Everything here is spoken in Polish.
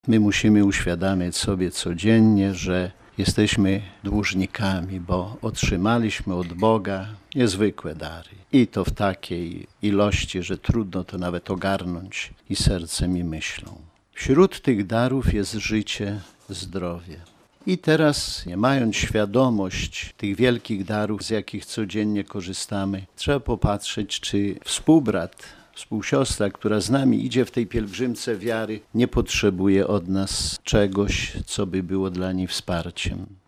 My musimy uświadamiać sobie codziennie, że jesteśmy dłużnikami, bo otrzymaliśmy od Boga niezwykłe dary. I to w takiej ilości, że trudno to nawet ogarnąć i sercem, i myślą. Wśród tych darów jest życie, zdrowie. I teraz, nie mając świadomość tych wielkich darów, z jakich codziennie korzystamy, trzeba popatrzeć, czy współbrat, współsiostra, która z nami idzie w tej pielgrzymce wiary, nie potrzebuje od nas czegoś, co by było dla niej wsparciem.